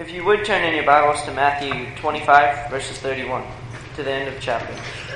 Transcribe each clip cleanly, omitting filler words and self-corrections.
If you would turn in your Bibles to Matthew 25, verses 31, to the end of the chapter.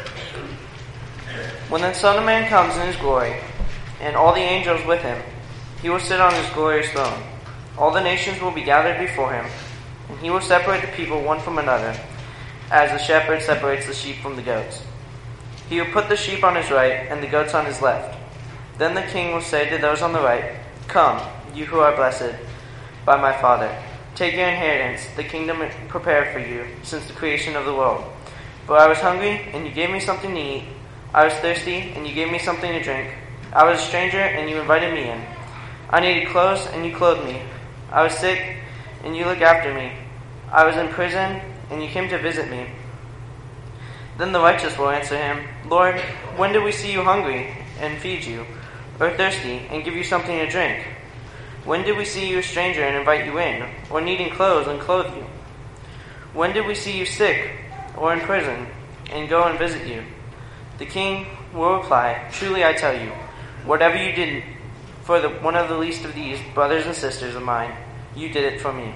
When the Son of Man comes in his glory, and all the angels with him, he will sit on his glorious throne. All the nations will be gathered before him, and he will separate the people one from another, as the shepherd separates the sheep from the goats. He will put the sheep on his right, and the goats on his left. Then the king will say to those on the right, "Come, you who are blessed by my Father. Take your inheritance, the kingdom prepared for you since the creation of the world. For I was hungry, and you gave me something to eat. I was thirsty, and you gave me something to drink. I was a stranger, and you invited me in. I needed clothes, and you clothed me. I was sick, and you looked after me. I was in prison, and you came to visit me." Then the righteous will answer him, "Lord, when did we see you hungry and feed you, or thirsty and give you something to drink? When did we see you a stranger and invite you in, or needing clothes and clothe you? When did we see you sick or in prison and go and visit you?" The king will reply, "Truly I tell you, whatever you did for one of the least of these brothers and sisters of mine, you did it for me."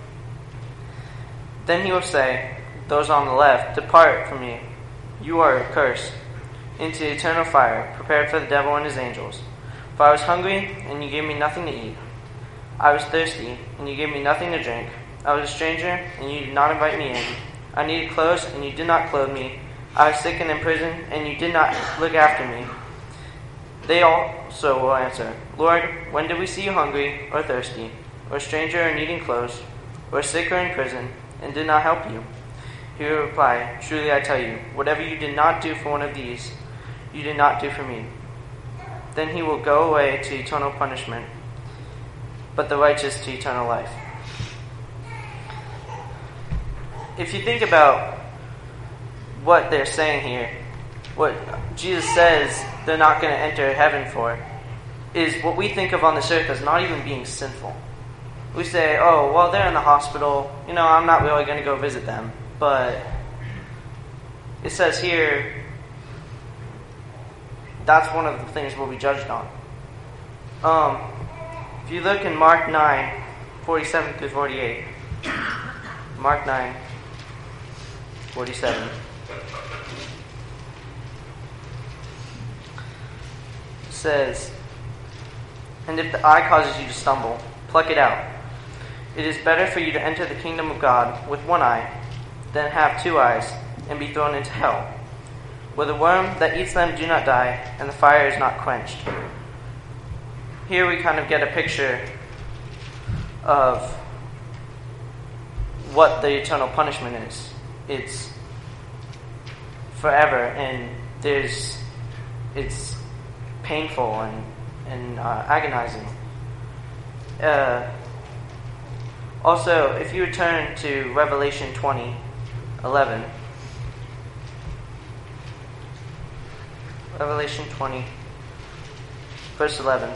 Then he will say, "Those on the left, depart from me. You are accursed, into eternal fire, prepared for the devil and his angels. For I was hungry, and you gave me nothing to eat. I was thirsty, and you gave me nothing to drink. I was a stranger, and you did not invite me in. I needed clothes, and you did not clothe me. I was sick and in prison, and you did not look after me." They also will answer, "Lord, when did we see you hungry or thirsty, or a stranger or needing clothes, or sick or in prison, and did not help you?" He will reply, "Truly I tell you, whatever you did not do for one of these, you did not do for me." Then he will go away to eternal punishment, but the righteous to eternal life. If you think about what they're saying here, what Jesus says they're not going to enter heaven for, is what we think of on this earth as not even being sinful. We say, "Oh, well, they're in the hospital. I'm not really going to go visit them." But it says here, that's one of the things we'll be judged on. If you look in Mark 9, 47 through 48. Mark 9, 47. It says, "And if the eye causes you to stumble, pluck it out. It is better for you to enter the kingdom of God with one eye than have two eyes and be thrown into hell, where the worm that eats them do not die, and the fire is not quenched." Here we kind of get a picture of what the eternal punishment is. It's forever, and it's painful and agonizing. Also, if you would turn to Revelation 20:11. Revelation 20, verse 11.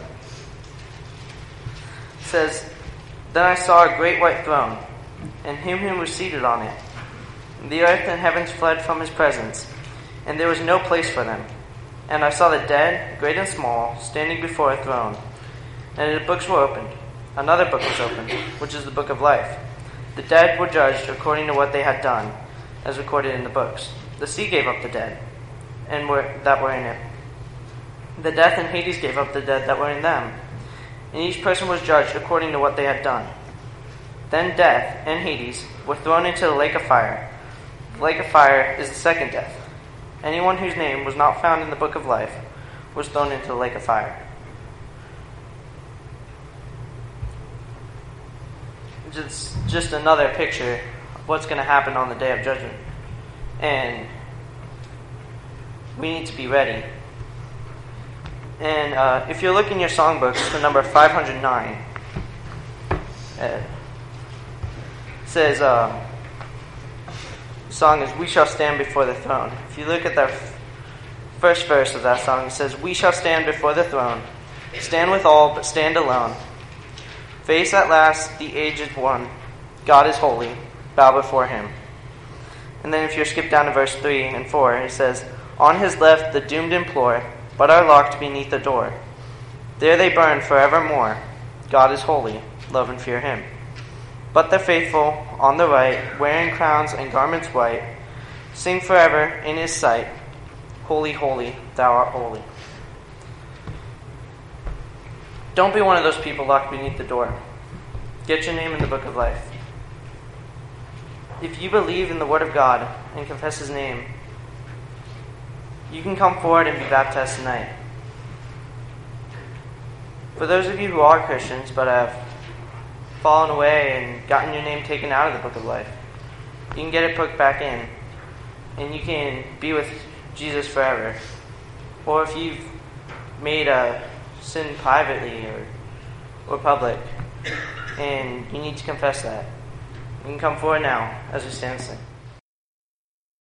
It says, "Then I saw a great white throne, and him who was seated on it. The earth and heavens fled from his presence, and there was no place for them. And I saw the dead, great and small, standing before a throne. And the books were opened. Another book was opened, which is the book of life. The dead were judged according to what they had done, as recorded in the books. The sea gave up the dead that were in it. The death and Hades gave up the dead that were in them. And each person was judged according to what they had done. Then death and Hades were thrown into the lake of fire. The lake of fire is the second death. Anyone whose name was not found in the book of life was thrown into the lake of fire." Just another picture of what's going to happen on the day of judgment. And we need to be ready. And if you're looking in your songbooks for number 509, it says, the song is "We Shall Stand Before the Throne." If you look at the first verse of that song, it says, "We shall stand before the throne, stand with all, but stand alone. Face at last the aged one, God is holy, bow before him." And then if you skip down to verse 3 and 4, it says, "On his left the doomed implore, but are locked beneath the door. There they burn forevermore. God is holy, love and fear him." But the faithful, on the right, wearing crowns and garments white, sing forever in his sight, Holy, holy, thou art holy. Don't be one of those people locked beneath the door. Get your name in the book of life. If you believe in the Word of God and confess His name, you can come forward and be baptized tonight. For those of you who are Christians but have fallen away and gotten your name taken out of the book of life, you can get it put back in, and you can be with Jesus forever. Or if you've made a sin privately or public, and you need to confess that, you can come forward now as we stand and sing.